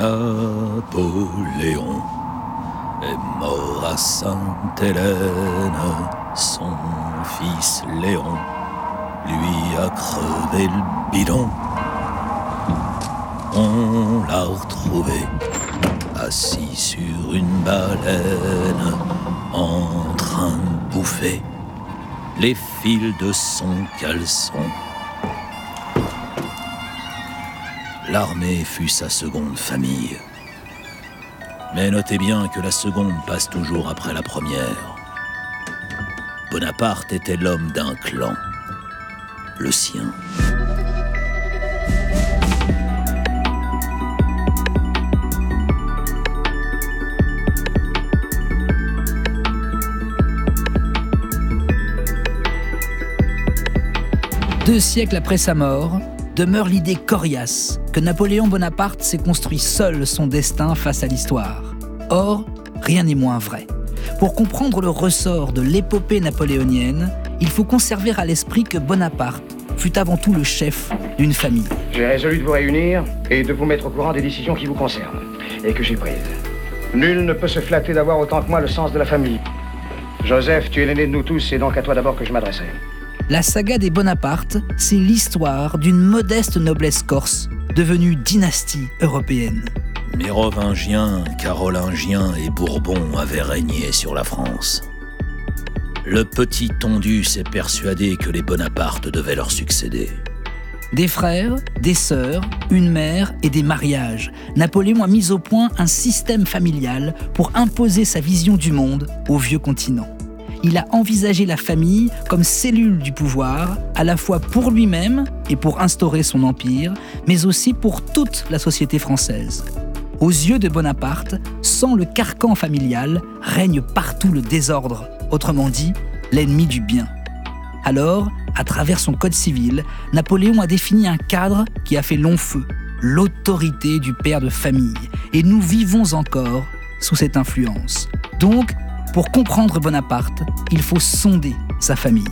Napoléon est mort à Sainte-Hélène, son fils Léon lui a crevé le bidon. On l'a retrouvé assis sur une baleine, en train de bouffer les fils de son caleçon. L'armée fut sa seconde famille. Mais notez bien que la seconde passe toujours après la première. Bonaparte était l'homme d'un clan, le sien. Deux siècles après sa mort, demeure l'idée coriace que Napoléon Bonaparte s'est construit seul son destin face à l'histoire. Or, rien n'est moins vrai. Pour comprendre le ressort de l'épopée napoléonienne, il faut conserver à l'esprit que Bonaparte fut avant tout le chef d'une famille. J'ai résolu de vous réunir et de vous mettre au courant des décisions qui vous concernent et que j'ai prises. Nul ne peut se flatter d'avoir autant que moi le sens de la famille. Joseph, tu es l'aîné de nous tous, c'est donc à toi d'abord que je m'adresserai. La saga des Bonaparte, c'est l'histoire d'une modeste noblesse corse, devenue dynastie européenne. Mérovingiens, Carolingiens et Bourbons avaient régné sur la France. Le petit Tondu s'est persuadé que les Bonaparte devaient leur succéder. Des frères, des sœurs, une mère et des mariages, Napoléon a mis au point un système familial pour imposer sa vision du monde au vieux continent. Il a envisagé la famille comme cellule du pouvoir, à la fois pour lui-même et pour instaurer son empire, mais aussi pour toute la société française. Aux yeux de Bonaparte, sans le carcan familial, règne partout le désordre, autrement dit, l'ennemi du bien. Alors, à travers son code civil, Napoléon a défini un cadre qui a fait long feu, l'autorité du père de famille. Et nous vivons encore sous cette influence. Donc, pour comprendre Bonaparte, il faut sonder sa famille.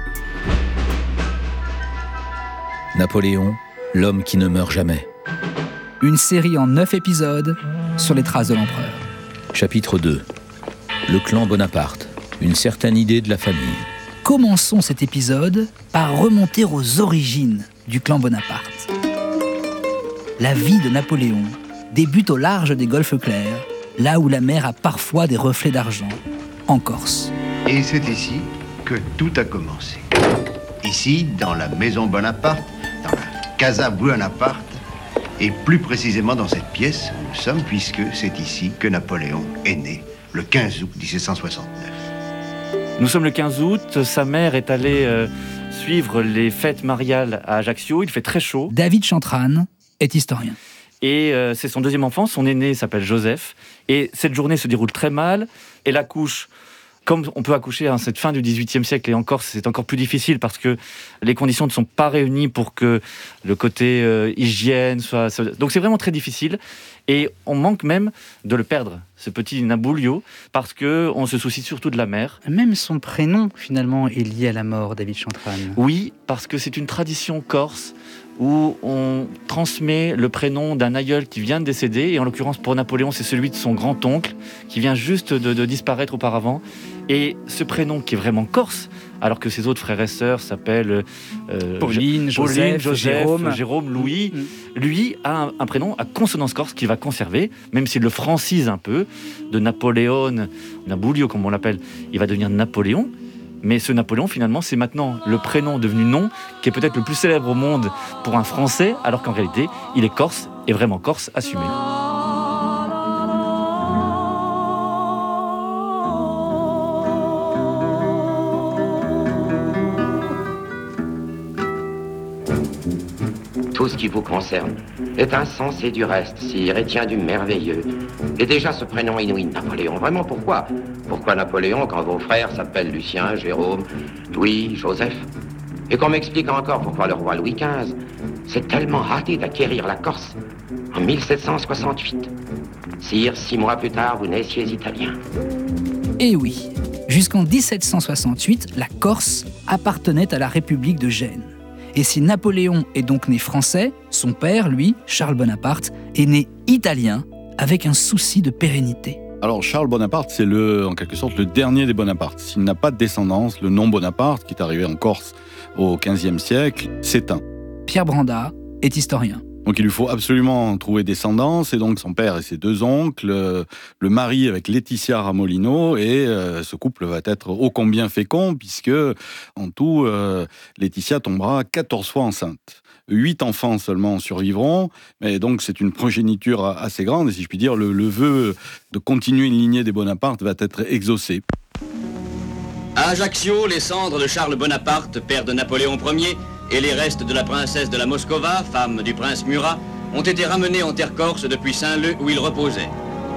Napoléon, l'homme qui ne meurt jamais. Une série en 9 épisodes sur les traces de l'empereur. Chapitre 2. Le clan Bonaparte. Une certaine idée de la famille. Commençons cet épisode par remonter aux origines du clan Bonaparte. La vie de Napoléon débute au large des golfes clairs, là où la mer a parfois des reflets d'argent, en Corse. Et c'est ici que tout a commencé. Ici, dans la maison Bonaparte, dans la Casa Buonaparte, et plus précisément dans cette pièce où nous sommes, puisque c'est ici que Napoléon est né, le 15 août 1769. Nous sommes le 15 août, sa mère est allée suivre les fêtes mariales à Ajaccio, il fait très chaud. David Chantrane est historien. Et c'est son deuxième enfant, son aîné s'appelle Joseph. Et cette journée se déroule très mal. Elle accouche, comme on peut accoucher à cette fin du XVIIIe siècle. Et en Corse, c'est encore plus difficile parce que les conditions ne sont pas réunies pour que le côté hygiène soit... Donc c'est vraiment très difficile. Et on manque même de le perdre, ce petit Naboulio, parce qu'on se soucie surtout de la mère. Même son prénom, finalement, est lié à la mort, David Chantrane. Oui, parce que c'est une tradition corse où on transmet le prénom d'un aïeul qui vient de décéder, et en l'occurrence pour Napoléon, c'est celui de son grand-oncle, qui vient juste de disparaître auparavant. Et ce prénom qui est vraiment corse, alors que ses autres frères et sœurs s'appellent Pauline, Joseph, Jérôme, Louis, lui a un prénom à consonance corse qu'il va conserver, même s'il le francise un peu, de Napoléon, Naboulio comme on l'appelle, il va devenir Napoléon. Mais ce Napoléon, finalement, c'est maintenant le prénom devenu nom qui est peut-être le plus célèbre au monde pour un Français, alors qu'en réalité, il est corse, et vraiment corse assumé. Tout ce qui vous concerne est insensé du reste, sire, et tient du merveilleux. Et déjà ce prénom inouï, Napoléon, vraiment pourquoi ? Pourquoi Napoléon quand vos frères s'appellent Lucien, Jérôme, Louis, Joseph ? Et qu'on m'explique encore pourquoi le roi Louis XV s'est tellement hâté d'acquérir la Corse en 1768. Sire, 6 mois plus tard, vous naissiez italien. Eh oui, jusqu'en 1768, la Corse appartenait à la République de Gênes. Et si Napoléon est donc né français, son père, lui, Charles Bonaparte, est né italien avec un souci de pérennité. Alors Charles Bonaparte, c'est en quelque sorte le dernier des Bonaparte. S'il n'a pas de descendance, le nom Bonaparte, qui est arrivé en Corse au XVe siècle, s'éteint. Pierre Brandat est historien. Donc il lui faut absolument trouver descendance, et donc son père et ses 2 oncles le marient avec Laetitia Ramolino, et ce couple va être ô combien fécond, puisque en tout, Laetitia tombera 14 fois enceinte. 8 enfants seulement survivront, mais donc c'est une progéniture assez grande, et si je puis dire, le vœu de continuer une lignée des Bonaparte va être exaucé. À Ajaccio, les cendres de Charles Bonaparte, père de Napoléon Ier, et les restes de la princesse de la Moscova, femme du prince Murat, ont été ramenés en terre corse depuis Saint-Leu où ils reposaient.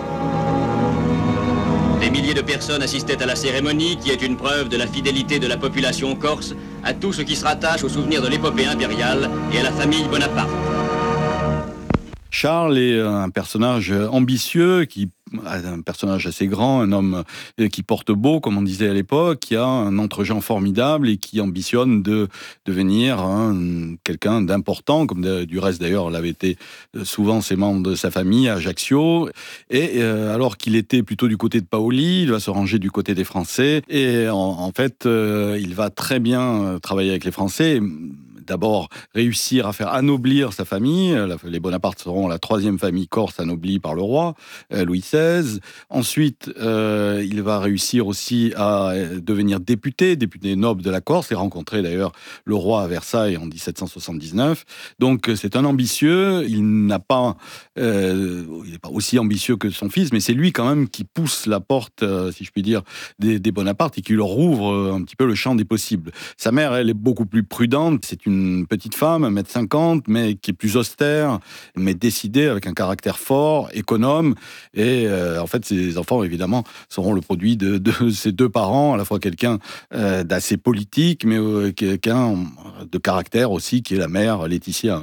Des milliers de personnes assistaient à la cérémonie, qui est une preuve de la fidélité de la population corse à tout ce qui se rattache au souvenir de l'épopée impériale et à la famille Bonaparte. Charles est un personnage ambitieux, un personnage assez grand, un homme qui porte beau, comme on disait à l'époque, qui a un entre-gens formidable et qui ambitionne de devenir quelqu'un d'important, comme du reste d'ailleurs l'avaient été souvent ses membres de sa famille à Ajaccio. Et alors qu'il était plutôt du côté de Paoli, il va se ranger du côté des Français, et en fait il va très bien travailler avec les Français. D'abord, réussir à faire anoblir sa famille. Les Bonaparte seront la 3e famille corse anoblie par le roi, Louis XVI. Ensuite, il va réussir aussi à devenir député noble de la Corse, et rencontrer d'ailleurs le roi à Versailles en 1779. Donc, c'est un ambitieux. Il n'est pas aussi ambitieux que son fils, mais c'est lui quand même qui pousse la porte, si je puis dire, des Bonaparte, et qui leur ouvre un petit peu le champ des possibles. Sa mère, elle, est beaucoup plus prudente. C'est une petite femme, 1m50, mais qui est plus austère, mais décidée, avec un caractère fort, économe. Et en fait, ses enfants, évidemment, seront le produit de ses 2 parents, à la fois quelqu'un d'assez politique, mais quelqu'un de caractère aussi, qui est la mère, Laetitia.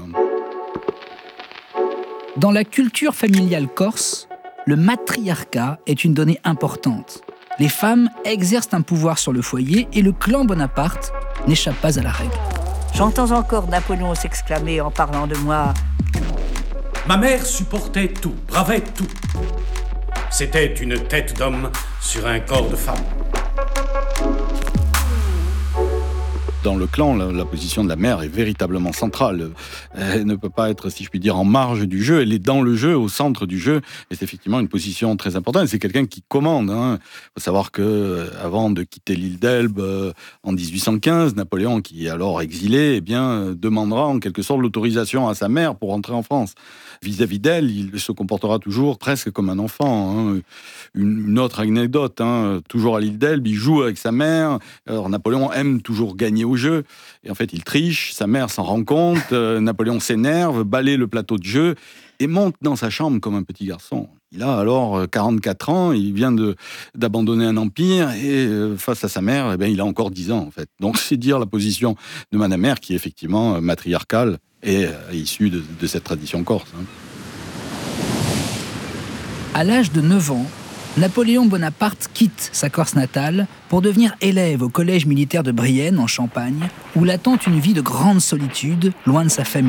Dans la culture familiale corse, le matriarcat est une donnée importante. Les femmes exercent un pouvoir sur le foyer, et le clan Bonaparte n'échappe pas à la règle. J'entends encore Napoléon s'exclamer en parlant de moi. Ma mère supportait tout, bravait tout. C'était une tête d'homme sur un corps de femme. Dans le clan, la position de la mère est véritablement centrale. Elle ne peut pas être, si je puis dire, en marge du jeu. Elle est dans le jeu, au centre du jeu. Et c'est effectivement une position très importante. C'est quelqu'un qui commande. Il faut savoir qu'avant de quitter l'île d'Elbe en 1815, Napoléon, qui est alors exilé, demandera en quelque sorte l'autorisation à sa mère pour rentrer en France. Vis-à-vis d'elle, il se comportera toujours presque comme un enfant. Une autre anecdote, toujours à l'île d'Elbe, il joue avec sa mère. Alors Napoléon aime toujours gagner au jeu, et en fait il triche, sa mère s'en rend compte, Napoléon s'énerve, balaye le plateau de jeu et monte dans sa chambre comme un petit garçon. Il a alors 44 ans, il vient d'abandonner un empire, et face à sa mère, il a encore 10 ans en fait. Donc c'est dire la position de Madame Mère, qui est effectivement matriarcale et issue de cette tradition corse. À l'âge de 9 ans, Napoléon Bonaparte quitte sa Corse natale pour devenir élève au collège militaire de Brienne, en Champagne, où l'attend une vie de grande solitude, loin de sa famille.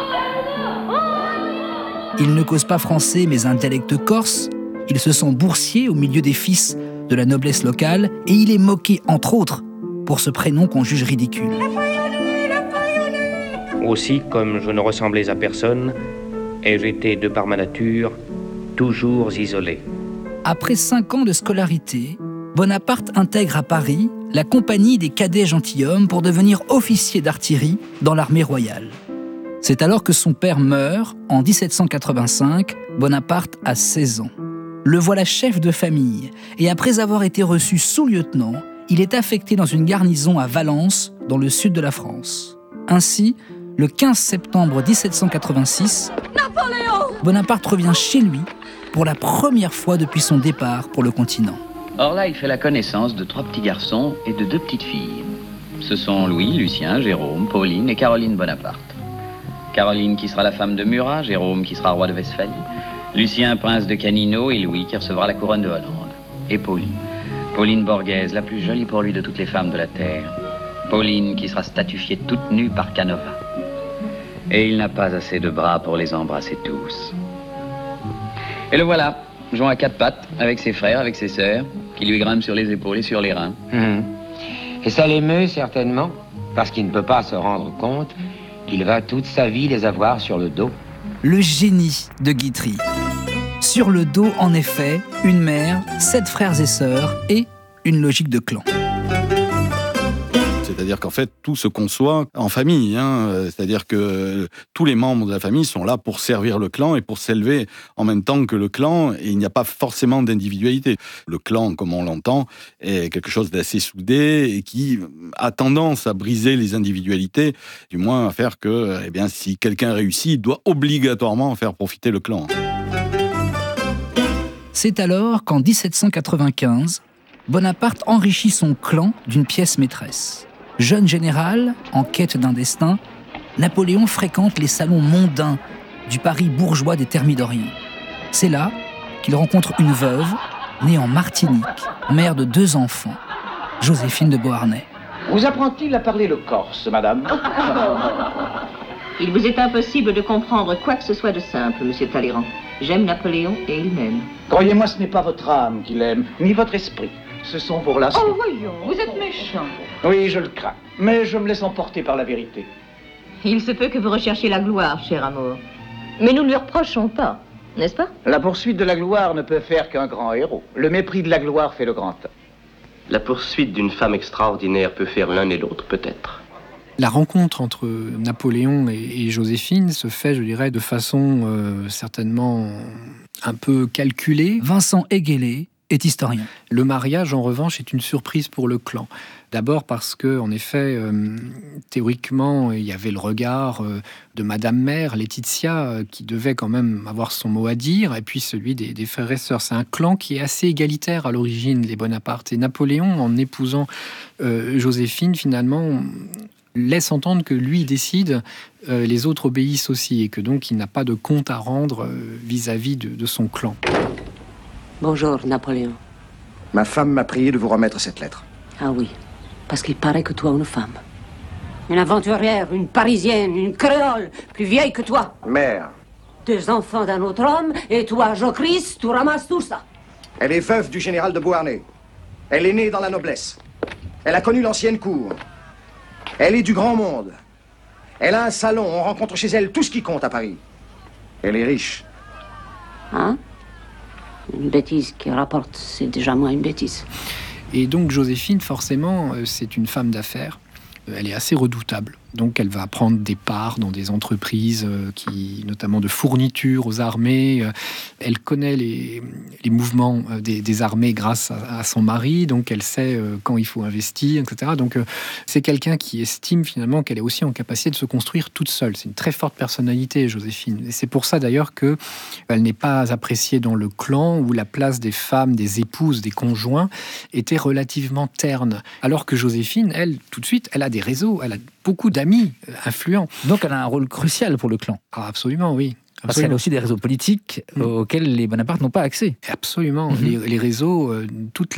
Il ne cause pas français, mais un dialecte corse. Il se sent boursier au milieu des fils de la noblesse locale, et il est moqué, entre autres, pour ce prénom qu'on juge ridicule. Aussi, comme je ne ressemblais à personne, ai-je été, de par ma nature, toujours isolé. Après 5 ans de scolarité, Bonaparte intègre à Paris la compagnie des cadets gentilshommes pour devenir officier d'artillerie dans l'armée royale. C'est alors que son père meurt, en 1785, Bonaparte a 16 ans. Le voilà chef de famille, et après avoir été reçu sous-lieutenant, il est affecté dans une garnison à Valence, dans le sud de la France. Ainsi, le 15 septembre 1786, Bonaparte revient chez lui pour la première fois depuis son départ pour le continent. Or là, il fait la connaissance de 3 petits garçons et de 2 petites filles. Ce sont Louis, Lucien, Jérôme, Pauline et Caroline Bonaparte. Caroline qui sera la femme de Murat, Jérôme qui sera roi de Westphalie, Lucien, prince de Canino, et Louis qui recevra la couronne de Hollande. Et Pauline. Pauline Borghese, la plus jolie pour lui de toutes les femmes de la terre. Pauline qui sera statufiée toute nue par Canova. Et il n'a pas assez de bras pour les embrasser tous. Et le voilà, jouant à quatre pattes, avec ses frères, avec ses sœurs, qui lui grimpent sur les épaules et sur les reins. Et ça l'émeut certainement, parce qu'il ne peut pas se rendre compte qu'il va toute sa vie les avoir sur le dos. Le génie de Guitry. Sur le dos, en effet, une mère, 7 frères et sœurs et une logique de clan. C'est-à-dire qu'en fait, tout se conçoit en famille. C'est-à-dire que tous les membres de la famille sont là pour servir le clan et pour s'élever en même temps que le clan. Et il n'y a pas forcément d'individualité. Le clan, comme on l'entend, est quelque chose d'assez soudé et qui a tendance à briser les individualités, du moins à faire que, si quelqu'un réussit, il doit obligatoirement faire profiter le clan. C'est alors qu'en 1795, Bonaparte enrichit son clan d'une pièce maîtresse. Jeune général, en quête d'un destin, Napoléon fréquente les salons mondains du Paris bourgeois des Thermidoriens. C'est là qu'il rencontre une veuve, née en Martinique, mère de 2 enfants, Joséphine de Beauharnais. Vous apprend-il à parler le corse, madame? Il vous est impossible de comprendre quoi que ce soit de simple, monsieur Talleyrand. J'aime Napoléon et il m'aime. Croyez-moi, ce n'est pas votre âme qu'il aime, ni votre esprit. Ce sont vos relations. Oh, voyons, vous êtes méchant. Oui, je le crains, mais je me laisse emporter par la vérité. Il se peut que vous recherchiez la gloire, cher amour. Mais nous ne lui reprochons pas, n'est-ce pas? La poursuite de la gloire ne peut faire qu'un grand héros. Le mépris de la gloire fait le grand homme. La poursuite d'une femme extraordinaire peut faire l'un et l'autre, peut-être. La rencontre entre Napoléon et Joséphine se fait, je dirais, de façon certainement un peu calculée. Vincent Heguelé est historien. Le mariage, en revanche, est une surprise pour le clan. D'abord parce que, en effet, théoriquement, il y avait le regard de Madame Mère, Laetitia, qui devait quand même avoir son mot à dire, et puis celui des frères et sœurs. C'est un clan qui est assez égalitaire à l'origine, les Bonaparte. Et Napoléon, en épousant Joséphine, finalement, laisse entendre que lui décide, les autres obéissent aussi, et que donc il n'a pas de compte à rendre vis-à-vis de son clan. Bonjour, Napoléon. Ma femme m'a prié de vous remettre cette lettre. Ah oui, parce qu'il paraît que toi, une femme. Une aventurière, une parisienne, une créole, plus vieille que toi. Mère. 2 enfants d'un autre homme, et toi, Jocrisse, tu ramasses tout ça. Elle est veuve du général de Beauharnais. Elle est née dans la noblesse. Elle a connu l'ancienne cour. Elle est du grand monde. Elle a un salon, on rencontre chez elle tout ce qui compte à Paris. Elle est riche. Hein? Une bêtise qui rapporte, c'est déjà moins une bêtise. Et donc Joséphine, forcément, c'est une femme d'affaires. Elle est assez redoutable. Donc elle va prendre des parts dans des entreprises qui, notamment de fournitures aux armées. Elle connaît les mouvements des armées grâce à son mari, donc elle sait quand il faut investir, etc. Donc c'est quelqu'un qui estime finalement qu'elle est aussi en capacité de se construire toute seule. C'est une très forte personnalité, Joséphine. Et c'est pour ça d'ailleurs qu'elle n'est pas appréciée dans le clan où la place des femmes, des épouses, des conjoints était relativement terne. Alors que Joséphine, elle, tout de suite, elle a des réseaux, elle a beaucoup d'amis influents. Donc elle a un rôle crucial pour le clan. Ah, absolument, oui. Parce qu'elle a aussi des réseaux politiques auxquels les Bonaparte n'ont pas accès. Absolument. Les réseaux de toute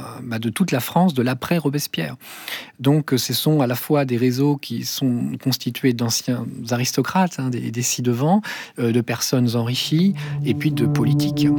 la France de l'après-Robespierre. Donc ce sont à la fois des réseaux qui sont constitués d'anciens aristocrates, des ci-devant, de personnes enrichies, et puis de politiques.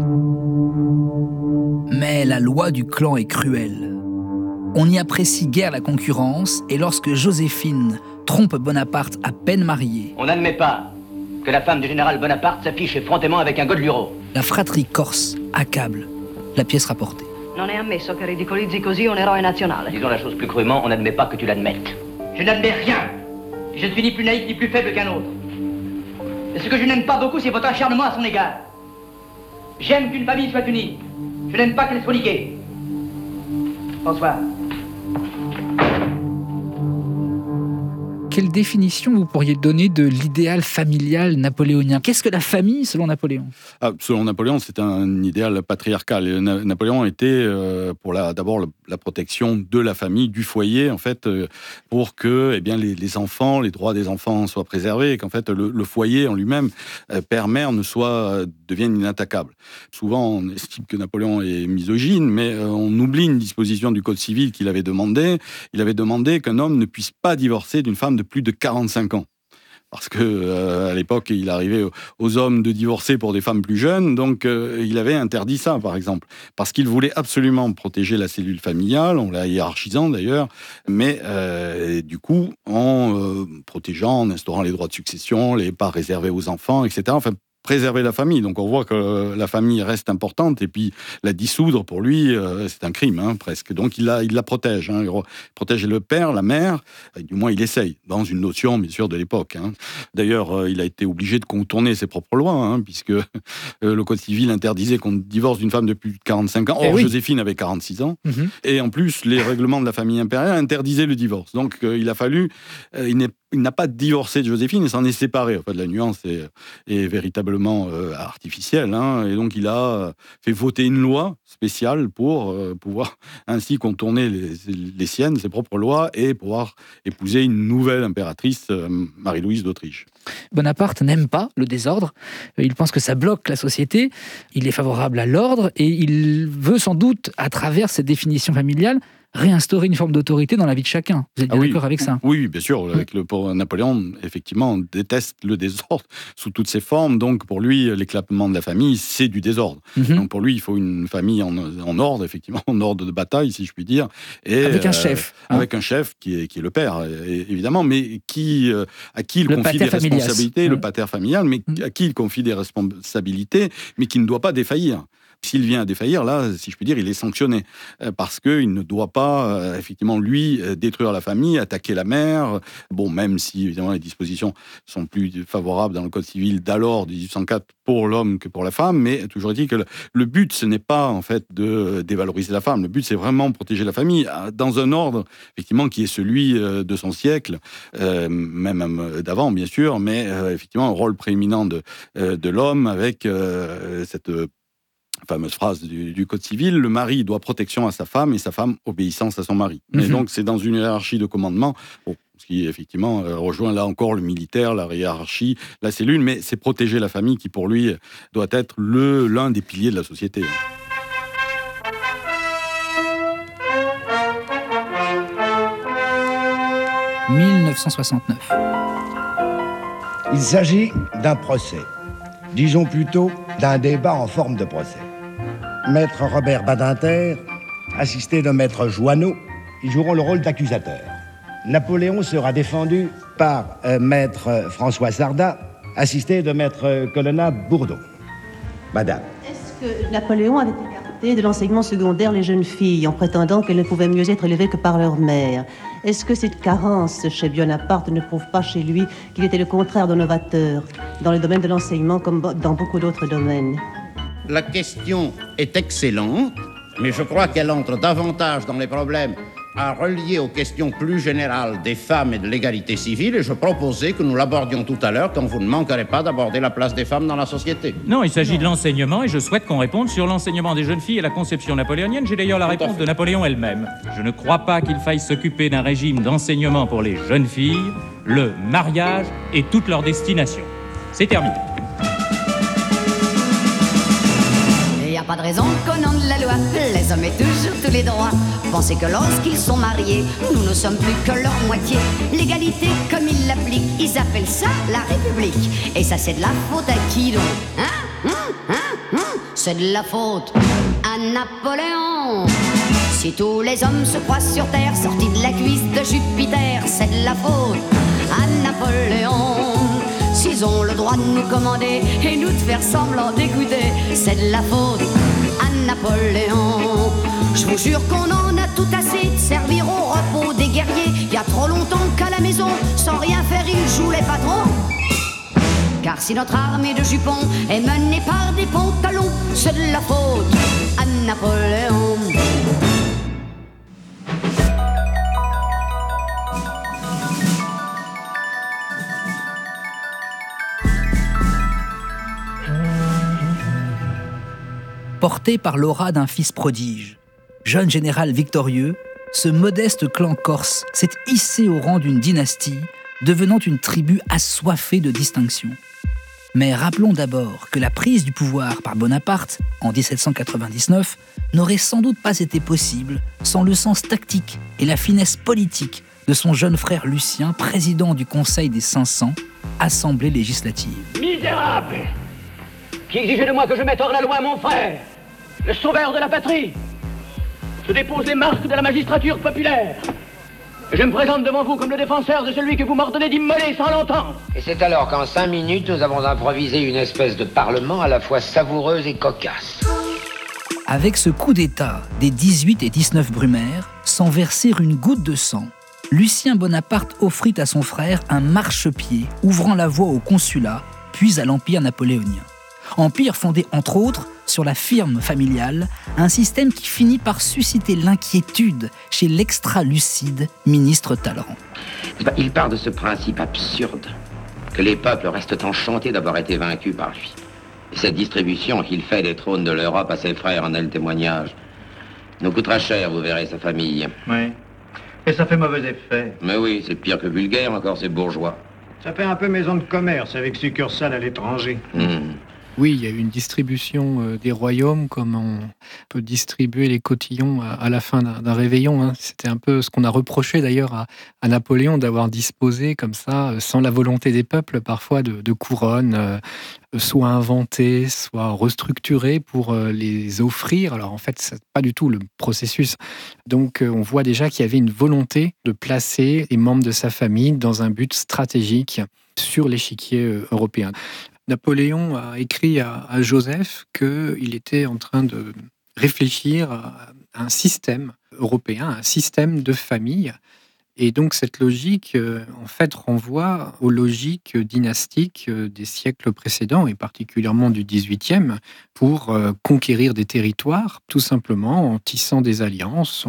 Mais la loi du clan est cruelle. On n'y apprécie guère la concurrence, et lorsque Joséphine trompe Bonaparte à peine marié, on n'admet pas que la femme du général Bonaparte s'affiche effrontément avec un Godluro. La fratrie corse accable la pièce rapportée. Non è ammesso che ridicolizzi così un eroe nazionale. Disons la chose plus crûment, on n'admet pas que tu l'admettes. Je n'admets rien. Je ne suis ni plus naïf ni plus faible qu'un autre. Et ce que je n'aime pas beaucoup, c'est votre acharnement à son égard. J'aime qu'une famille soit unie. Je n'aime pas qu'elle soit liguée. Bonsoir. quelle définition vous pourriez donner de l'idéal familial napoléonien ? Qu'est-ce que la famille selon Napoléon ? Selon Napoléon, c'est un idéal patriarcal. Et Napoléon était pour d'abord la protection de la famille, du foyer, en fait, pour que les enfants, les droits des enfants soient préservés, et qu'en fait le foyer en lui-même, père-mère, devienne inattaquable. Souvent, on estime que Napoléon est misogyne, mais on oublie une disposition du Code civil qu'il avait demandé. Il avait demandé qu'un homme ne puisse pas divorcer d'une femme de plus de 45 ans. Parce que à l'époque, il arrivait aux hommes de divorcer pour des femmes plus jeunes, donc il avait interdit ça, par exemple, parce qu'il voulait absolument protéger la cellule familiale, en la hiérarchisant d'ailleurs, mais du coup, en protégeant, en instaurant les droits de succession, les parts réservées aux enfants, etc. Enfin, préserver la famille. Donc on voit que la famille reste importante, et puis la dissoudre, pour lui, c'est un crime, presque. Donc il la protège. Il protège le père, la mère, et du moins il essaye, dans une notion, bien sûr, de l'époque. D'ailleurs, il a été obligé de contourner ses propres lois, puisque le Code civil interdisait qu'on divorce d'une femme de plus de 45 ans. Or, Joséphine avait 46 ans. Et en plus, les règlements de la famille impériale interdisaient le divorce. Donc il a fallu... Il n'a pas divorcé de Joséphine, il s'en est séparé. En fait, la nuance est véritablement artificielle. Et donc, il a fait voter une loi spéciale pour pouvoir ainsi contourner les siennes, ses propres lois, et pouvoir épouser une nouvelle impératrice, Marie-Louise d'Autriche. Bonaparte n'aime pas le désordre. Il pense que ça bloque la société. Il est favorable à l'ordre et il veut sans doute, à travers cette définition familiale, réinstaurer une forme d'autorité dans la vie de chacun. Vous êtes bien d'accord avec ça ? Oui, bien sûr. Pour Napoléon, effectivement, déteste le désordre sous toutes ses formes. Donc, pour lui, l'éclatement de la famille, c'est du désordre. Donc, pour lui, il faut une famille en ordre, effectivement, en ordre de bataille, si je puis dire. Et, avec un chef. Avec un chef qui est le père, évidemment, mais à qui il confie des responsabilités, le pater familial, mais à qui il confie des responsabilités, mais qui ne doit pas défaillir. S'il vient à défaillir, là, si je puis dire, il est sanctionné. Parce qu'il ne doit pas, effectivement, lui, détruire la famille, attaquer la mère. Bon, même si, évidemment, les dispositions sont plus favorables dans le Code civil d'alors, de 1804, pour l'homme que pour la femme. Mais toujours est-il que le but, ce n'est pas, en fait, de dévaloriser la femme. Le but, c'est vraiment de protéger la famille dans un ordre, effectivement, qui est celui de son siècle, même d'avant, bien sûr, mais effectivement, un rôle prééminent de l'homme avec cette fameuse phrase du Code civil, le mari doit protection à sa femme et sa femme obéissance à son mari. Et donc, c'est dans une hiérarchie de commandement, ce qui, effectivement, rejoint là encore le militaire, la hiérarchie, la cellule, mais c'est protéger la famille qui, pour lui, doit être l'un des piliers de la société. « 1969. Il s'agit d'un procès. Disons plutôt d'un débat en forme de procès. Maître Robert Badinter, assisté de Maître Joanneau, ils joueront le rôle d'accusateur. Napoléon sera défendu par Maître François Sardat, assisté de Maître Colonna Bourdon. Madame. Est-ce que Napoléon avait écarté de l'enseignement secondaire les jeunes filles en prétendant qu'elles ne pouvaient mieux être élevées que par leur mère ? Est-ce que cette carence chez Bonaparte ne prouve pas chez lui qu'il était le contraire de novateur dans le domaine de l'enseignement comme dans beaucoup d'autres domaines ? La question est excellente, mais je crois qu'elle entre davantage dans les problèmes à relier aux questions plus générales des femmes et de l'égalité civile, et je proposais que nous l'abordions tout à l'heure quand vous ne manquerez pas d'aborder la place des femmes dans la société. Non, il s'agit de l'enseignement, et je souhaite qu'on réponde sur l'enseignement des jeunes filles et la conception napoléonienne. J'ai d'ailleurs la réponse de Napoléon elle-même. Je ne crois pas qu'il faille s'occuper d'un régime d'enseignement pour les jeunes filles, le mariage et toute leur destination. C'est terminé. Il n'y a pas de raison qu'au nom de la loi, les hommes aient toujours tous les droits. Pensez que lorsqu'ils sont mariés, nous ne sommes plus que leur moitié. L'égalité, comme ils l'appliquent, ils appellent ça la République. Et ça, c'est de la faute à qui donc ? C'est de la faute à Napoléon. Si tous les hommes se croient sur terre, sortis de la cuisse de Jupiter, c'est de la faute à Napoléon. S'ils ont le droit de nous commander et nous de faire semblant d'écouter, c'est de la faute à Napoléon. Je vous jure qu'on en a tout assez de servir au repos des guerriers. Il y a trop longtemps qu'à la maison, sans rien faire, ils jouent les patrons. Car si notre armée de jupons est menée par des pantalons, c'est de la faute à Napoléon. porté par l'aura d'un fils prodige. Jeune général victorieux, ce modeste clan corse s'est hissé au rang d'une dynastie, devenant une tribu assoiffée de distinction. Mais rappelons d'abord que la prise du pouvoir par Bonaparte, en 1799, n'aurait sans doute pas été possible sans le sens tactique et la finesse politique de son jeune frère Lucien, président du Conseil des 500, assemblée législative. Misérable! Qui exigeait de moi que je mette hors la loi mon frère, le sauveur de la patrie? Je dépose les marques de la magistrature populaire. Je me présente devant vous comme le défenseur de celui que vous m'ordonnez d'immoler sans l'entendre. Et c'est alors qu'en 5 minutes, nous avons improvisé une espèce de parlement à la fois savoureuse et cocasse. Avec ce coup d'État des 18 et 19 Brumaire, sans verser une goutte de sang, Lucien Bonaparte offrit à son frère un marchepied ouvrant la voie au consulat, puis à l'Empire napoléonien. Empire fondé entre autres sur la firme familiale, un système qui finit par susciter l'inquiétude chez l'extra-lucide ministre Talleyrand. Il part de ce principe absurde que les peuples restent enchantés d'avoir été vaincus par lui. Et cette distribution qu'il fait des trônes de l'Europe à ses frères en est le témoignage. Nous coûtera cher, vous verrez, sa famille. Oui. Et ça fait mauvais effet. Mais oui, c'est pire que vulgaire, encore c'est bourgeois. Ça fait un peu maison de commerce avec succursale à l'étranger. Oui, il y a eu une distribution des royaumes comme on peut distribuer les cotillons à la fin d'un réveillon. C'était un peu ce qu'on a reproché d'ailleurs à Napoléon d'avoir disposé comme ça, sans la volonté des peuples, parfois de couronnes, soit inventées, soit restructurées pour les offrir. Alors en fait, c'est pas du tout le processus. Donc on voit déjà qu'il y avait une volonté de placer les membres de sa famille dans un but stratégique sur l'échiquier européen. Napoléon a écrit à Joseph qu'il était en train de réfléchir à un système européen, un système de famille. Et donc cette logique, en fait, renvoie aux logiques dynastiques des siècles précédents, et particulièrement du XVIIIe, pour conquérir des territoires, tout simplement en tissant des alliances,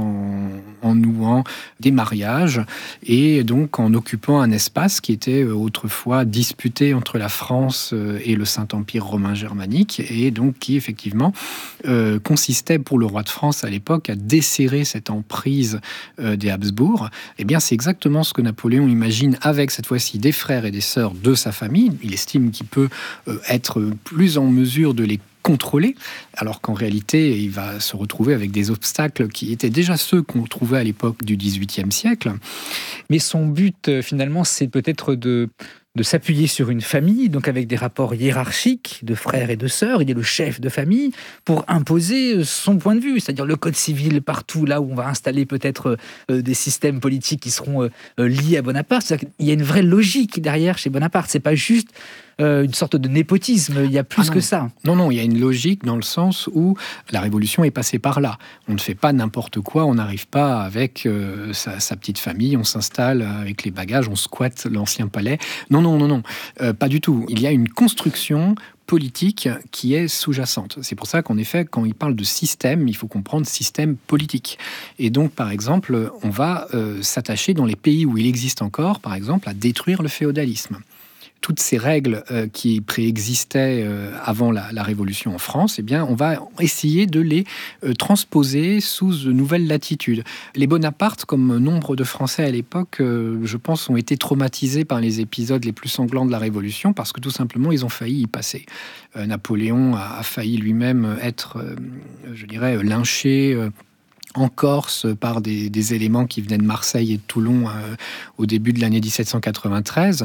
en nouant des mariages, et donc en occupant un espace qui était autrefois disputé entre la France et le Saint-Empire romain germanique, et donc qui, effectivement, consistait pour le roi de France à l'époque à desserrer cette emprise des Habsbourg. Eh bien, c'est exactement ce que Napoléon imagine avec, cette fois-ci, des frères et des sœurs de sa famille. Il estime qu'il peut être plus en mesure de les contrôler, alors qu'en réalité, il va se retrouver avec des obstacles qui étaient déjà ceux qu'on trouvait à l'époque du XVIIIe siècle. Mais son but, finalement, c'est peut-être de s'appuyer sur une famille, donc avec des rapports hiérarchiques de frères et de sœurs. Il est le chef de famille pour imposer son point de vue, c'est-à-dire le code civil partout, là où on va installer peut-être des systèmes politiques qui seront liés à Bonaparte. C'est-à-dire qu'il y a une vraie logique derrière chez Bonaparte. C'est pas juste une sorte de népotisme, il y a plus que ça. Non, il y a une logique dans le sens où la Révolution est passée par là. On ne fait pas n'importe quoi, on n'arrive pas avec sa petite famille, on s'installe avec les bagages, on squatte l'ancien palais. Non, pas du tout. Il y a une construction politique qui est sous-jacente. C'est pour ça qu'en effet, quand il parle de système, il faut comprendre système politique. Et donc, par exemple, on va s'attacher dans les pays où il existe encore, par exemple, à détruire le féodalisme. Toutes ces règles qui préexistaient avant la Révolution en France, eh bien, on va essayer de les transposer sous de nouvelles latitudes. Les Bonaparte, comme nombre de Français à l'époque, je pense, ont été traumatisés par les épisodes les plus sanglants de la Révolution parce que tout simplement, ils ont failli y passer. Napoléon a failli lui-même être, je dirais, lynché en Corse par des éléments qui venaient de Marseille et de Toulon au début de l'année 1793,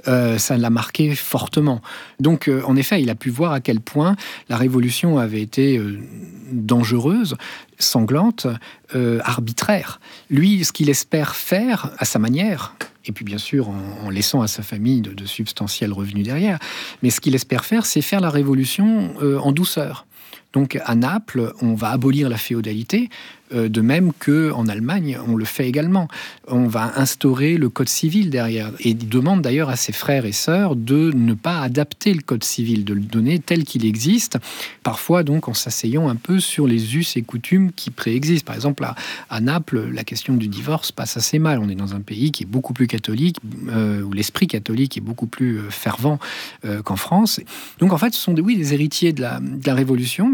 ça l'a marqué fortement. Donc, en effet, il a pu voir à quel point la Révolution avait été dangereuse, sanglante, arbitraire. Lui, ce qu'il espère faire à sa manière, et puis bien sûr en laissant à sa famille de substantiels revenus derrière, mais ce qu'il espère faire, c'est faire la Révolution en douceur. Donc à Naples, on va abolir la féodalité, de même qu'en Allemagne, on le fait également. On va instaurer le code civil derrière. Et il demande d'ailleurs à ses frères et sœurs de ne pas adapter le code civil, de le donner tel qu'il existe, parfois donc en s'asseyant un peu sur les us et coutumes qui préexistent. Par exemple, à Naples, la question du divorce passe assez mal. On est dans un pays qui est beaucoup plus catholique, où l'esprit catholique est beaucoup plus fervent qu'en France. Donc en fait, ce sont des héritiers de la Révolution, mais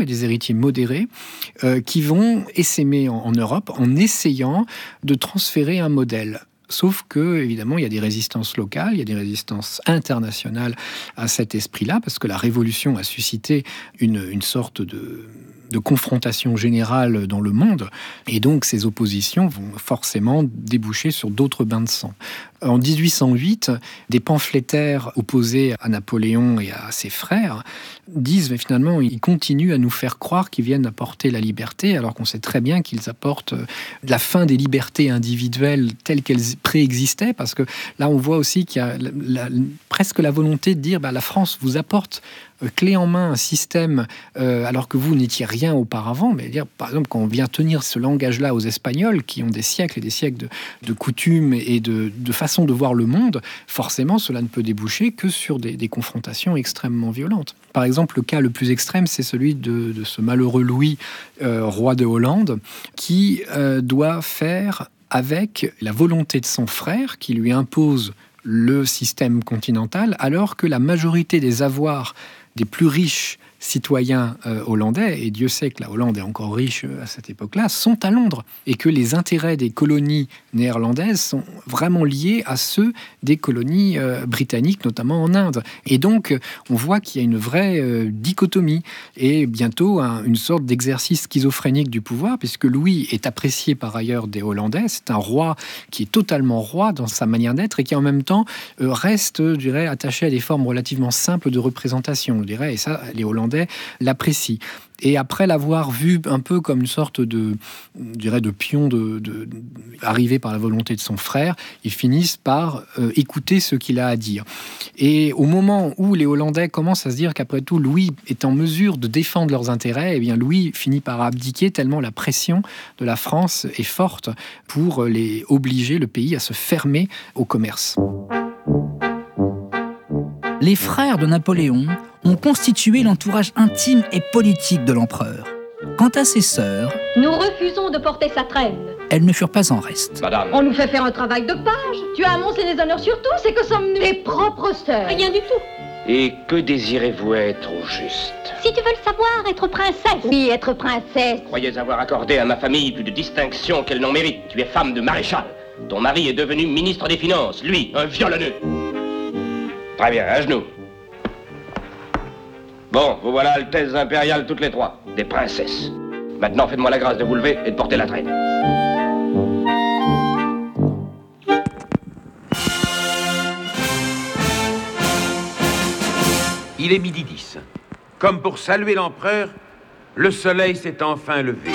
mais des héritiers modérés, qui vont essaimer en Europe en essayant de transférer un modèle. Sauf que, évidemment, il y a des résistances locales, il y a des résistances internationales à cet esprit-là, parce que la Révolution a suscité une sorte de confrontation générale dans le monde, et donc ces oppositions vont forcément déboucher sur d'autres bains de sang. En 1808, des pamphlétaires opposés à Napoléon et à ses frères disent, mais finalement, ils continuent à nous faire croire qu'ils viennent apporter la liberté, alors qu'on sait très bien qu'ils apportent la fin des libertés individuelles telles qu'elles préexistaient, parce que là, on voit aussi qu'il y a presque la volonté de dire, la France vous apporte clé en main un système alors que vous n'étiez rien auparavant. Mais dire, par exemple, quand on vient tenir ce langage-là aux Espagnols, qui ont des siècles et des siècles de coutumes et de façon de voir le monde, forcément, cela ne peut déboucher que sur des confrontations extrêmement violentes. Par exemple, le cas le plus extrême, c'est celui de ce malheureux Louis, roi de Hollande, qui doit faire avec la volonté de son frère, qui lui impose le système continental, alors que la majorité des avoirs des plus riches citoyens hollandais, et Dieu sait que la Hollande est encore riche à cette époque-là, sont à Londres, et que les intérêts des colonies néerlandaises sont vraiment liés à ceux des colonies britanniques, notamment en Inde. Et donc, on voit qu'il y a une vraie dichotomie, et bientôt une sorte d'exercice schizophrénique du pouvoir, puisque Louis est apprécié par ailleurs des Hollandais. C'est un roi qui est totalement roi dans sa manière d'être, et qui en même temps reste, je dirais, attaché à des formes relativement simples de représentation, je dirais, et ça, les Hollandais l'apprécient. Et après l'avoir vu un peu comme une sorte de pion arrivé par la volonté de son frère, ils finissent par écouter ce qu'il a à dire. Et au moment où les Hollandais commencent à se dire qu'après tout, Louis est en mesure de défendre leurs intérêts, eh bien Louis finit par abdiquer tellement la pression de la France est forte pour les obliger, le pays, à se fermer au commerce. Les frères de Napoléon ont constitué l'entourage intime et politique de l'empereur. Quant à ses sœurs, nous refusons de porter sa traîne. Elles ne furent pas en reste. Madame, on nous fait faire un travail de page. Tu as annoncé les honneurs sur tout, c'est que sommes-nous? Tes propres sœurs. Rien du tout. Et que désirez-vous être au juste? Si tu veux le savoir, être princesse. Oui, être princesse. Croyez avoir accordé à ma famille plus de distinction qu'elle n'en mérite. Tu es femme de maréchal. Ton mari est devenu ministre des Finances. Lui, un violonneux. Très bien, à genoux. Bon, vous voilà Altesses impériales toutes les trois, des princesses. Maintenant, faites-moi la grâce de vous lever et de porter la traîne. Il est 12h10. Comme pour saluer l'empereur, le soleil s'est enfin levé.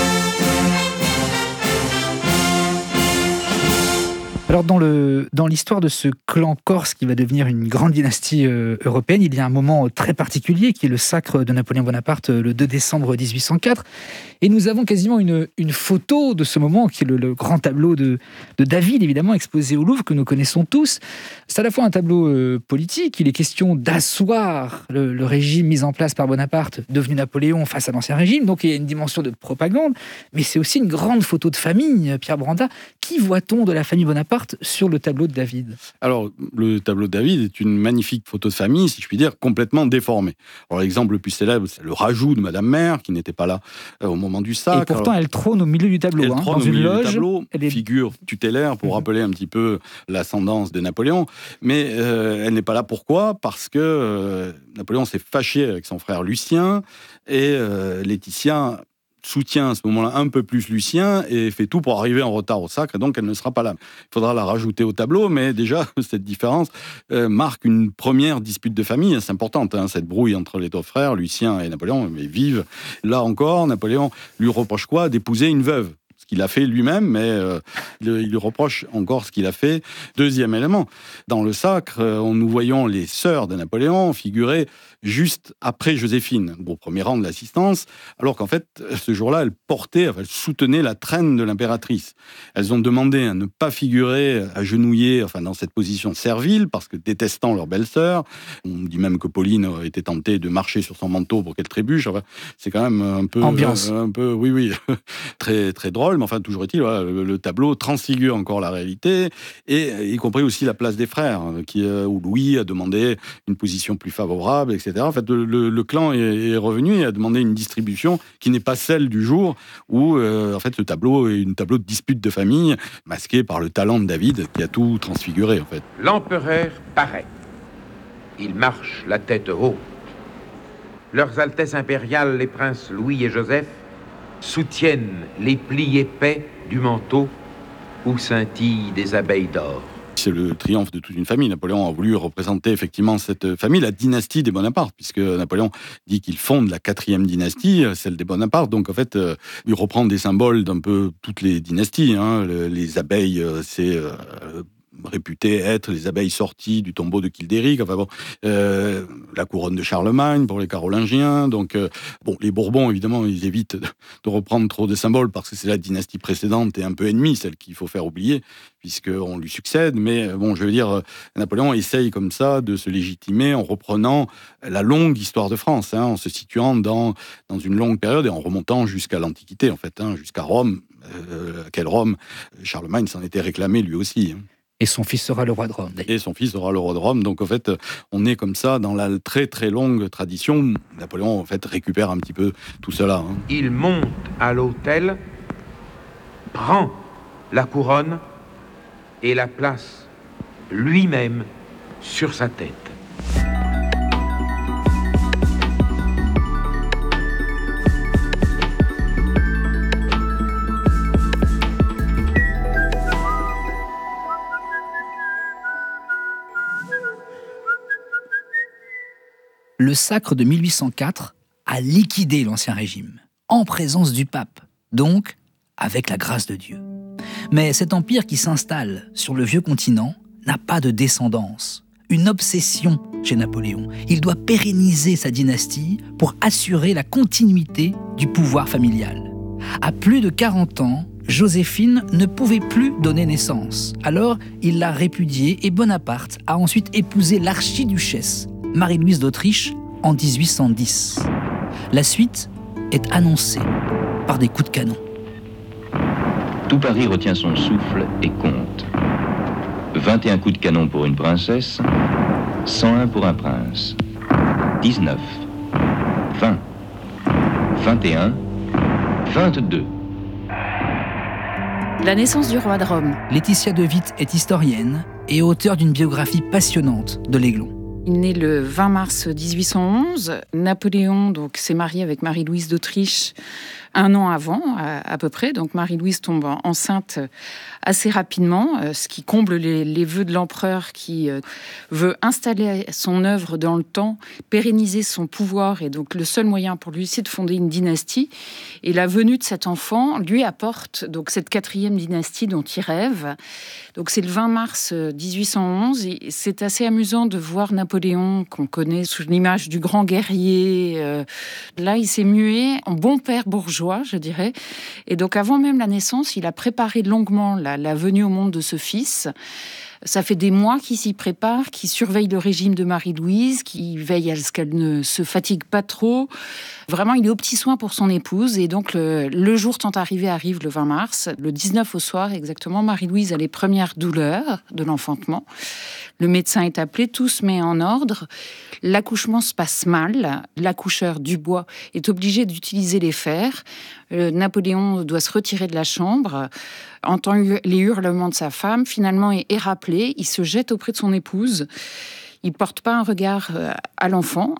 Alors dans l'histoire de ce clan corse qui va devenir une grande dynastie européenne, il y a un moment très particulier qui est le sacre de Napoléon Bonaparte le 2 décembre 1804. Et nous avons quasiment une photo de ce moment qui est le grand tableau de David, évidemment, exposé au Louvre, que nous connaissons tous. C'est à la fois un tableau politique, il est question d'asseoir le régime mis en place par Bonaparte, devenu Napoléon, face à l'ancien régime. Donc il y a une dimension de propagande, mais c'est aussi une grande photo de famille, Pierre Branda. Qui voit-on de la famille Bonaparte sur le tableau de David? Alors, le tableau de David est une magnifique photo de famille, si je puis dire, complètement déformée. Alors, l'exemple le plus célèbre, c'est le rajout de Madame Mère, qui n'était pas là au moment du sacre. Et pourtant, elle trône au milieu du tableau. Elle trône dans au une milieu loge, du tableau, elle est... figure tutélaire pour rappeler un petit peu l'ascendance de Napoléon. Mais elle n'est pas là. Pourquoi? Parce que Napoléon s'est fâché avec son frère Lucien et Laetitia soutient à ce moment-là un peu plus Lucien et fait tout pour arriver en retard au sacre, et donc elle ne sera pas là. Il faudra la rajouter au tableau, mais déjà, cette différence marque une première dispute de famille, c'est importante, cette brouille entre les deux frères, Lucien et Napoléon, mais vive. Là encore, Napoléon lui reproche quoi? D'épouser une veuve. Ce qu'il a fait lui-même, mais il lui reproche encore ce qu'il a fait. Deuxième élément, dans le sacre, nous voyons les sœurs de Napoléon figurer juste après Joséphine, au premier rang de l'assistance, alors qu'en fait, ce jour-là, elles soutenaient la traîne de l'impératrice. Elles ont demandé à ne pas figurer agenouillées, dans cette position servile, parce que détestant leur belle-sœur, on dit même que Pauline était tentée de marcher sur son manteau pour qu'elle trébuche. C'est quand même un peu... Ambiance. Oui, très, très drôle, mais enfin, toujours est-il, voilà, le tableau transfigure encore la réalité, et y compris aussi la place des frères, où Louis a demandé une position plus favorable, etc. En fait, le clan est revenu et a demandé une distribution qui n'est pas celle du jour, où, en fait, ce tableau est un tableau de dispute de famille, masqué par le talent de David, qui a tout transfiguré, en fait. L'empereur paraît. Il marche la tête haute. Leurs Altesses impériales, les princes Louis et Joseph, soutiennent les plis épais du manteau où scintillent des abeilles d'or. C'est le triomphe de toute une famille. Napoléon a voulu représenter effectivement cette famille, la dynastie des Bonaparte, puisque Napoléon dit qu'il fonde la 4e dynastie, celle des Bonaparte. Donc en fait, il reprend des symboles d'un peu toutes les dynasties. Les abeilles, c'est réputé être les abeilles sorties du tombeau de Childéric. Enfin bon, la couronne de Charlemagne pour les Carolingiens. Donc les Bourbons, évidemment, ils évitent de reprendre trop de symboles parce que c'est la dynastie précédente et un peu ennemie, celle qu'il faut faire oublier, puisqu'on lui succède. Mais bon, je veux dire, Napoléon essaye comme ça de se légitimer en reprenant la longue histoire de France, en se situant dans une longue période et en remontant jusqu'à l'Antiquité, en fait, jusqu'à Rome. Quelle Rome, Charlemagne s'en était réclamé lui aussi. Et son fils sera le roi de Rome, d'ailleurs. Et son fils sera le roi de Rome. Donc, en fait, on est comme ça dans la très, très longue tradition. Napoléon, en fait, récupère un petit peu tout cela. Il monte à l'autel, prend la couronne et la place lui-même sur sa tête. Le sacre de 1804 a liquidé l'Ancien Régime, en présence du pape, donc avec la grâce de Dieu. Mais cet empire qui s'installe sur le vieux continent n'a pas de descendance, une obsession chez Napoléon. Il doit pérenniser sa dynastie pour assurer la continuité du pouvoir familial. À plus de 40 ans, Joséphine ne pouvait plus donner naissance. Alors, il l'a répudiée et Bonaparte a ensuite épousé l'archiduchesse Marie-Louise d'Autriche en 1810. La suite est annoncée par des coups de canon. Tout Paris retient son souffle et compte. 21 coups de canon pour une princesse, 101 pour un prince. 19, 20, 21, 22. La naissance du roi de Rome. Laetitia de Witt est historienne et auteure d'une biographie passionnante de l'Aiglon. Il naît le 20 mars 1811. Napoléon donc, s'est marié avec Marie-Louise d'Autriche un an avant, à peu près. Donc Marie-Louise tombe enceinte assez rapidement, ce qui comble les vœux de l'empereur qui veut installer son œuvre dans le temps, pérenniser son pouvoir. Et donc le seul moyen pour lui, c'est de fonder une dynastie. Et la venue de cet enfant lui apporte donc cette 4e dynastie dont il rêve. Donc c'est le 20 mars 1811. Et c'est assez amusant de voir Napoléon, qu'on connaît sous l'image du grand guerrier. Là, il s'est mué en bon père bourgeois, je dirais. Et donc, avant même la naissance, il a préparé longuement la venue au monde de ce fils. Ça fait des mois qu'il s'y prépare, qu'il surveille le régime de Marie-Louise, qu'il veille à ce qu'elle ne se fatigue pas trop. Vraiment, il est aux petits soins pour son épouse. Et donc, le jour tant arrivé arrive le 20 mars. Le 19 au soir, exactement, Marie-Louise a les premières douleurs de l'enfantement. Le médecin est appelé, tout se met en ordre. L'accouchement se passe mal. L'accoucheur, Dubois, est obligé d'utiliser les fers. Napoléon doit se retirer de la chambre, entend les hurlements de sa femme, finalement est rappelé, il se jette auprès de son épouse, il ne porte pas un regard à l'enfant,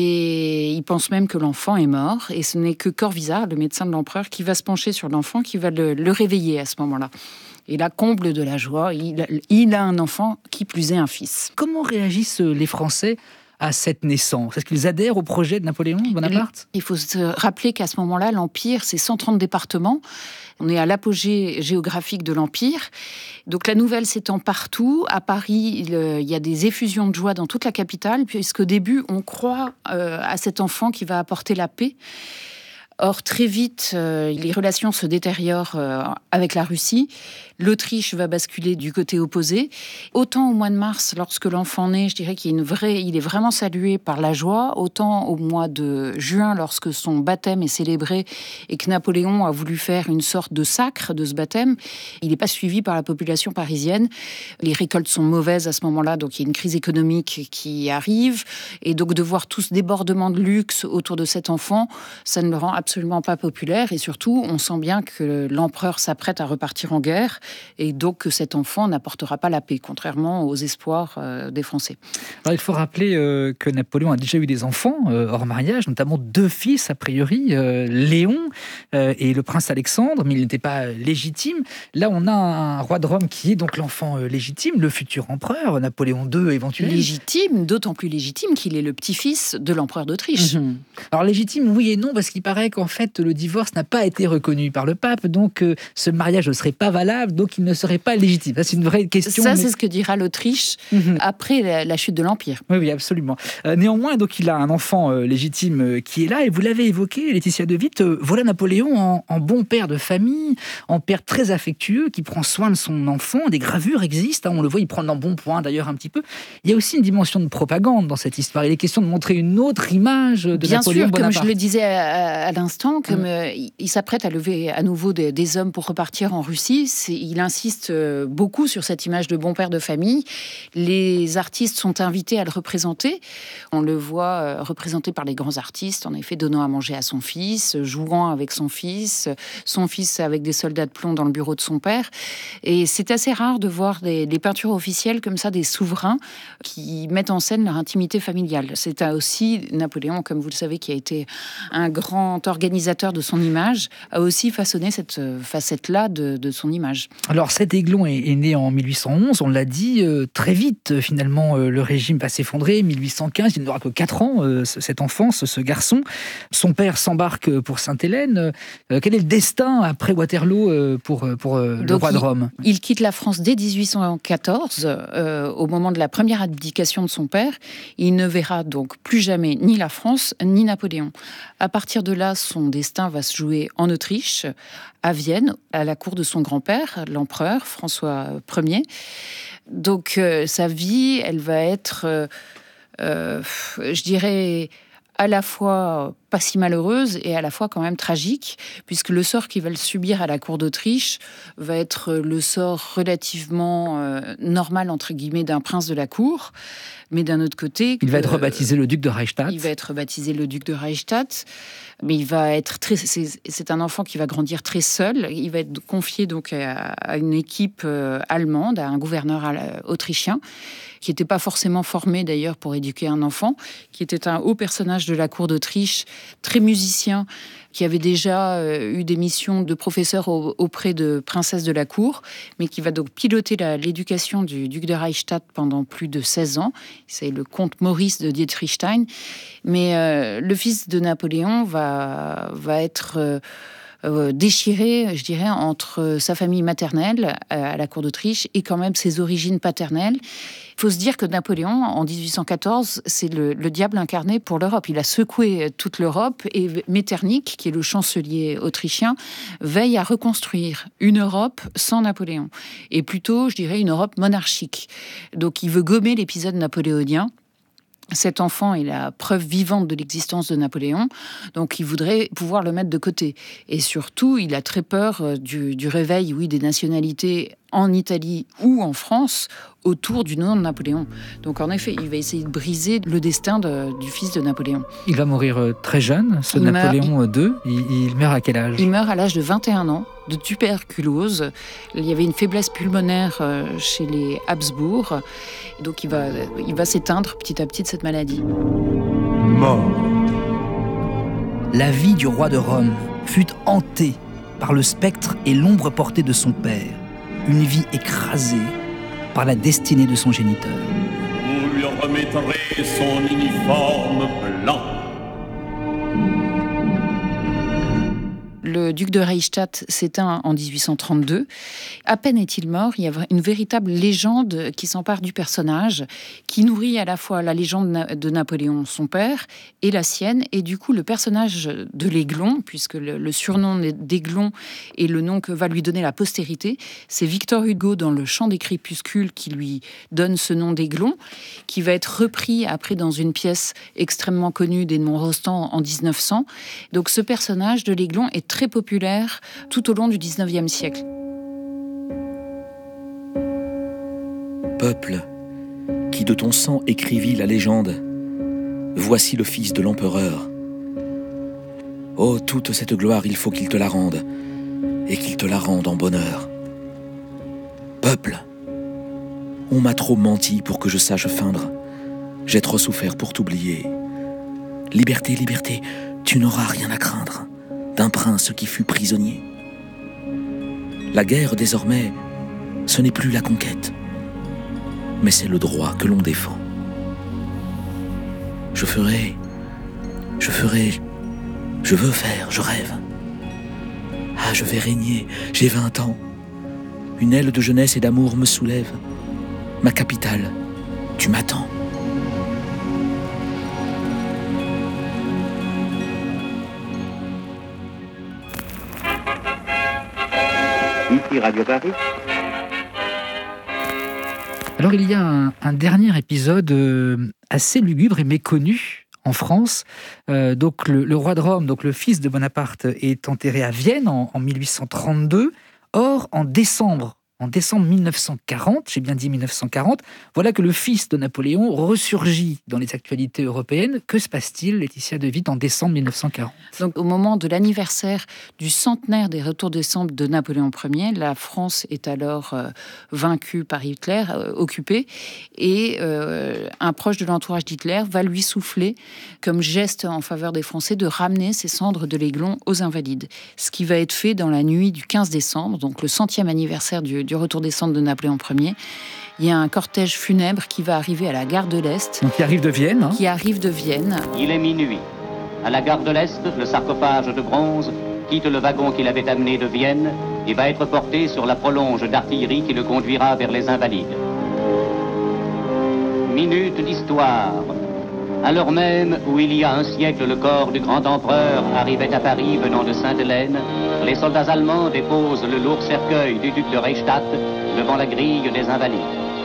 et il pense même que l'enfant est mort, et ce n'est que Corvisart, le médecin de l'empereur, qui va se pencher sur l'enfant, qui va le réveiller à ce moment-là. Et là, comble de la joie, il a un enfant, qui plus est un fils. Comment réagissent les Français à cette naissance? Est-ce qu'ils adhèrent au projet de Napoléon Bonaparte? Il faut se rappeler qu'à ce moment-là, l'Empire, c'est 130 départements. On est à l'apogée géographique de l'Empire. Donc la nouvelle s'étend partout. À Paris, il y a des effusions de joie dans toute la capitale, puisqu'au début, on croit à cet enfant qui va apporter la paix. Or, très vite, les relations se détériorent avec la Russie. l'Autriche va basculer du côté opposé. Autant au mois de mars, lorsque l'enfant naît, je dirais qu'il est vraiment salué par la joie, autant au mois de juin, lorsque son baptême est célébré et que Napoléon a voulu faire une sorte de sacre de ce baptême, il n'est pas suivi par la population parisienne. Les récoltes sont mauvaises à ce moment-là, donc il y a une crise économique qui arrive, et donc de voir tout ce débordement de luxe autour de cet enfant, ça ne le rend absolument pas populaire, et surtout, on sent bien que l'empereur s'apprête à repartir en guerre, et donc que cet enfant n'apportera pas la paix, contrairement aux espoirs des Français. Alors, il faut rappeler que Napoléon a déjà eu des enfants hors mariage, notamment 2 fils, a priori, Léon et le prince Alexandre, mais il n'était pas légitime. Là, on a un roi de Rome qui est donc l'enfant légitime, le futur empereur, Napoléon II éventuel. Légitime, d'autant plus légitime qu'il est le petit-fils de l'empereur d'Autriche. Alors légitime, oui et non, parce qu'il paraît qu'en fait, le divorce n'a pas été reconnu par le pape, donc ce mariage ne serait pas valable, donc il ne serait pas légitime. Ça, c'est une vraie question. Ça, c'est ce que dira l'Autriche après la chute de l'Empire. Oui, absolument. Néanmoins, donc, il a un enfant légitime qui est là, et vous l'avez évoqué, Laetitia de Witt, voilà Napoléon en bon père de famille, en père très affectueux, qui prend soin de son enfant. Des gravures existent, on le voit, il prend d'embonpoint d'ailleurs un petit peu. Il y a aussi une dimension de propagande dans cette histoire. Il est question de montrer une autre image de Bien Napoléon sûr, Bonaparte. comme je le disais à l'instant, comme il s'apprête à lever à nouveau des hommes pour repartir en Russie, il insiste beaucoup sur cette image de bon père de famille. Les artistes sont invités à le représenter. On le voit représenté par les grands artistes, en effet, donnant à manger à son fils, jouant avec son fils avec des soldats de plomb dans le bureau de son père. Et c'est assez rare de voir des peintures officielles comme ça, des souverains qui mettent en scène leur intimité familiale. C'est aussi Napoléon, comme vous le savez, qui a été un grand organisateur de son image, a aussi façonné cette facette-là de son image. Alors, cet Aiglon est né en 1811, on l'a dit, très vite, finalement, le régime va s'effondrer. 1815, il n'aura que 4 ans, cette enfance, ce garçon. Son père s'embarque pour Sainte-Hélène. Quel est le destin après Waterloo pour le roi de Rome ? Il quitte la France dès 1814, au moment de la première abdication de son père. Il ne verra donc plus jamais ni la France, ni Napoléon. À partir de là, son destin va se jouer en Autriche, à Vienne, à la cour de son grand-père, l'empereur François Ier. Donc sa vie, elle va être, je dirais, à la fois pas si malheureuse et à la fois quand même tragique, puisque le sort qu'il va le subir à la cour d'Autriche va être le sort relativement normal, entre guillemets, d'un prince de la cour. Mais d'un autre côté... Il va être rebaptisé le duc de Reichstadt. Il va être rebaptisé le duc de Reichstadt, mais il va être c'est un enfant qui va grandir très seul. Il va être confié donc à une équipe allemande, à un gouverneur autrichien, qui n'était pas forcément formé d'ailleurs pour éduquer un enfant, qui était un haut personnage de la cour d'Autriche, très musicien, qui avait déjà eu des missions de professeur auprès de princesses de la cour, mais qui va donc piloter l'éducation du duc de Reichstadt pendant plus de 16 ans. C'est le comte Maurice de Dietrichstein. Mais le fils de Napoléon va être... déchiré, je dirais, entre sa famille maternelle à la cour d'Autriche et quand même ses origines paternelles. Il faut se dire que Napoléon, en 1814, c'est le diable incarné pour l'Europe. Il a secoué toute l'Europe et Metternich, qui est le chancelier autrichien, veille à reconstruire une Europe sans Napoléon. Et plutôt, je dirais, une Europe monarchique. Donc il veut gommer l'épisode napoléonien. Cet enfant est la preuve vivante de l'existence de Napoléon, donc il voudrait pouvoir le mettre de côté. Et surtout, il a très peur du réveil, des nationalités en Italie ou en France autour du nom de Napoléon. Donc en effet, il va essayer de briser le destin du fils de Napoléon. Il va mourir très jeune, Napoléon II. Il meurt à quel âge ? Il meurt à l'âge de 21 ans, de tuberculose. Il y avait une faiblesse pulmonaire chez les Habsbourg. Donc il va s'éteindre petit à petit de cette maladie. Mort. La vie du roi de Rome fut hantée par le spectre et l'ombre portée de son père. Une vie écrasée par la destinée de son géniteur. Vous lui remettrez son uniforme blanc. Le le duc de Reichstadt s'éteint en 1832. À peine est-il mort, il y a une véritable légende qui s'empare du personnage, qui nourrit à la fois la légende de Napoléon, son père, et la sienne. Et du coup, le personnage de l'Aiglon, puisque le surnom d'Aiglon est le nom que va lui donner la postérité, c'est Victor Hugo dans Le Chant des crépuscules qui lui donne ce nom d'Aiglon, qui va être repris après dans une pièce extrêmement connue d'Edmond Rostand en 1900. Donc ce personnage de l'Aiglon est très populaire tout au long du 19e siècle. Peuple, qui de ton sang écrivit la légende, voici le fils de l'empereur. Oh, toute cette gloire, il faut qu'il te la rende, et qu'il te la rende en bonheur. Peuple, on m'a trop menti pour que je sache feindre. J'ai trop souffert pour t'oublier. Liberté, liberté, tu n'auras rien à craindre d'un prince qui fut prisonnier. La guerre, désormais, ce n'est plus la conquête, mais c'est le droit que l'on défend. Je veux faire, je rêve. Ah, je vais régner, j'ai 20 ans. Une aile de jeunesse et d'amour me soulève. Ma capitale, tu m'attends. Ici Radio Paris. Alors il y a un dernier épisode assez lugubre et méconnu en France. Donc le roi de Rome, donc le fils de Bonaparte, est enterré à Vienne en 1832. Or, en décembre 1940, j'ai bien dit 1940, voilà que le fils de Napoléon ressurgit dans les actualités européennes. Que se passe-t-il, Laetitia de Witt, en décembre 1940 ? Donc, au moment de l'anniversaire du centenaire des retours de décembre de Napoléon Ier, la France est alors vaincue par Hitler, occupée, et un proche de l'entourage d'Hitler va lui souffler, comme geste en faveur des Français, de ramener ses cendres de l'Aiglon aux Invalides. Ce qui va être fait dans la nuit du 15 décembre, donc le 100e anniversaire du retour des cendres de Napoléon Ier. Il y a un cortège funèbre qui va arriver à la gare de l'Est. Donc qui arrive de Vienne. Qui arrive de Vienne. Il est minuit. À la gare de l'Est, le sarcophage de bronze quitte le wagon qu'il avait amené de Vienne et va être porté sur la prolonge d'artillerie qui le conduira vers les Invalides. Minute d'histoire. À l'heure même où il y a un siècle le corps du grand empereur arrivait à Paris venant de Sainte-Hélène, les soldats allemands déposent le lourd cercueil du duc de Reichstadt devant la grille des Invalides.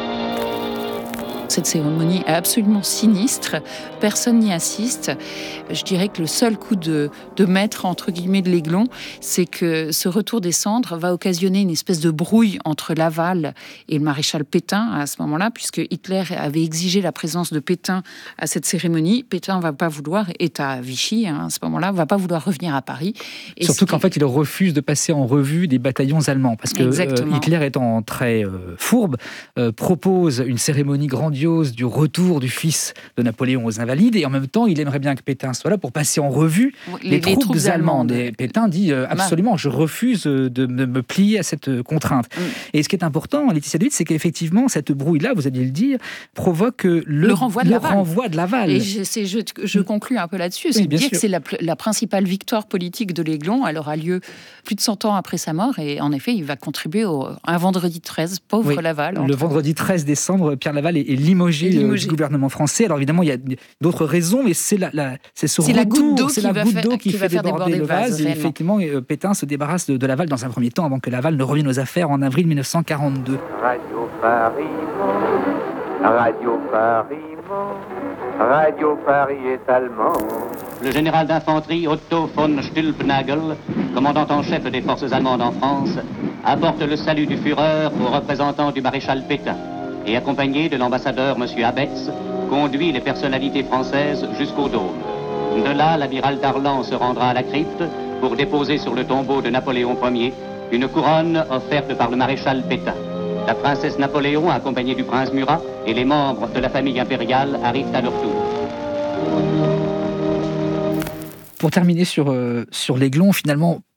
Cette cérémonie est absolument sinistre, personne n'y assiste. Je dirais que le seul coup de maître, entre guillemets, de l'Aiglon, c'est que ce retour des cendres va occasionner une espèce de brouille entre Laval et le maréchal Pétain à ce moment-là, puisque Hitler avait exigé la présence de Pétain à cette cérémonie. Pétain ne va pas vouloir, est à Vichy à ce moment-là, ne va pas vouloir revenir à Paris. Et surtout qu'en fait, il refuse de passer en revue des bataillons allemands, parce que Hitler, étant très fourbe, propose une cérémonie grandiose du retour du fils de Napoléon aux Invalides, et en même temps il aimerait bien que Pétain soit là pour passer en revue les troupes allemandes. Et Pétain dit absolument, je refuse de me plier à cette contrainte. Et ce qui est important, Laetitia de Witt, c'est qu'effectivement cette brouille-là, vous alliez le dire, provoque le renvoi de Laval. Et je conclus un peu là-dessus, c'est de dire que c'est la principale victoire politique de l'Aiglon. Elle aura lieu plus de 100 ans après sa mort, et en effet il va contribuer un vendredi 13, pauvre Laval. Le vendredi 13 décembre, Pierre Laval est limogé du gouvernement français. Alors évidemment, il y a d'autres raisons, mais c'est la goutte d'eau qui fait déborder le vase. Et effectivement, Pétain se débarrasse de Laval dans un premier temps, avant que Laval ne revienne aux affaires en avril 1942. Radio Paris, Radio Paris, Radio Paris est allemand. Le général d'infanterie Otto von Stülpnagel, commandant en chef des forces allemandes en France, apporte le salut du Führer aux représentants du maréchal Pétain, et accompagné de l'ambassadeur M. Abetz, conduit les personnalités françaises jusqu'au Dôme. De là, l'amiral Darlan se rendra à la crypte pour déposer sur le tombeau de Napoléon Ier une couronne offerte par le maréchal Pétain. La princesse Napoléon, accompagnée du prince Murat, et les membres de la famille impériale arrivent à leur tour. Pour terminer sur l'Aiglon, finalement,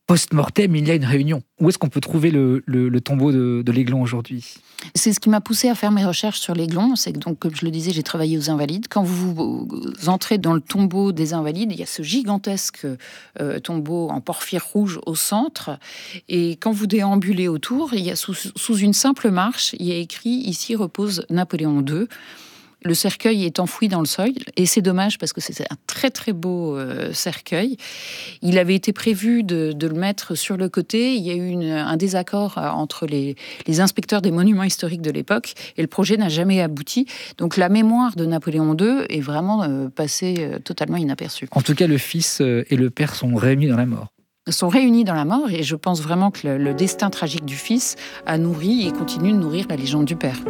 post-mortem, il y a une réunion. Où est-ce qu'on peut trouver le tombeau de l'Aiglon aujourd'hui ? C'est ce qui m'a poussé à faire mes recherches sur l'Aiglon. C'est que, donc, comme je le disais, j'ai travaillé aux Invalides. Quand vous entrez dans le tombeau des Invalides, il y a ce gigantesque tombeau en porphyre rouge au centre. Et quand vous déambulez autour, il y a sous une simple marche, il y a écrit « Ici repose Napoléon II ». Le cercueil est enfoui dans le sol, et c'est dommage parce que c'est un très très beau cercueil. Il avait été prévu de le mettre sur le côté. Il y a eu un désaccord entre les inspecteurs des monuments historiques de l'époque, et le projet n'a jamais abouti. Donc la mémoire de Napoléon II est vraiment passée totalement inaperçue. En tout cas, le fils et le père sont réunis dans la mort. Sont réunis dans la mort, et je pense vraiment que le destin tragique du fils a nourri et continue de nourrir la légende du père.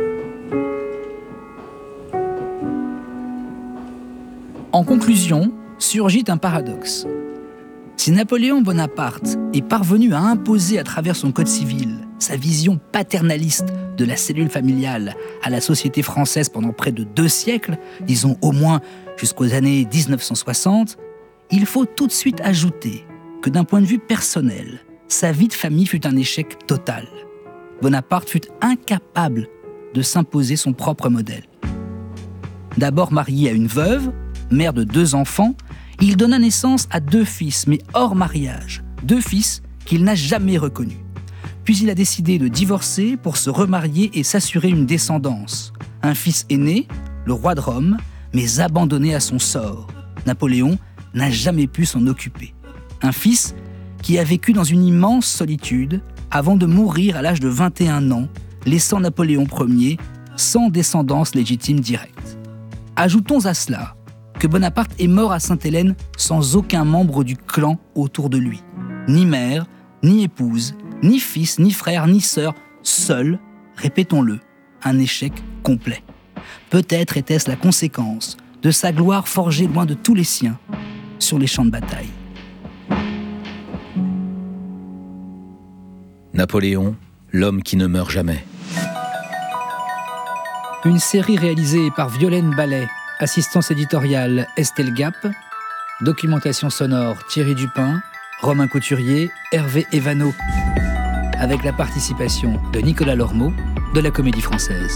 En conclusion, surgit un paradoxe. Si Napoléon Bonaparte est parvenu à imposer à travers son code civil sa vision paternaliste de la cellule familiale à la société française pendant près de 2 siècles, disons au moins jusqu'aux années 1960, il faut tout de suite ajouter que d'un point de vue personnel, sa vie de famille fut un échec total. Bonaparte fut incapable de s'imposer son propre modèle. D'abord marié à une veuve, mère de 2 enfants, il donna naissance à 2 fils, mais hors mariage. 2 fils qu'il n'a jamais reconnus. Puis il a décidé de divorcer pour se remarier et s'assurer une descendance. Un fils aîné, le roi de Rome, mais abandonné à son sort. Napoléon n'a jamais pu s'en occuper. Un fils qui a vécu dans une immense solitude avant de mourir à l'âge de 21 ans, laissant Napoléon Ier sans descendance légitime directe. Ajoutons à cela que Bonaparte est mort à Sainte-Hélène sans aucun membre du clan autour de lui. Ni mère, ni épouse, ni fils, ni frère, ni sœur, seul, répétons-le, un échec complet. Peut-être était-ce la conséquence de sa gloire forgée loin de tous les siens sur les champs de bataille. Napoléon, l'homme qui ne meurt jamais. Une série réalisée par Violaine Ballet, assistance éditoriale Estelle Gap, documentation sonore Thierry Dupin, Romain Couturier, Hervé Evano, avec la participation de Nicolas Lormeau de la Comédie Française.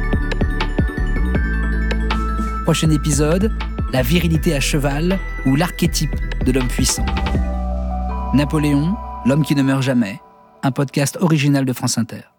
Prochain épisode, la virilité à cheval ou l'archétype de l'homme puissant. Napoléon, l'homme qui ne meurt jamais, un podcast original de France Inter.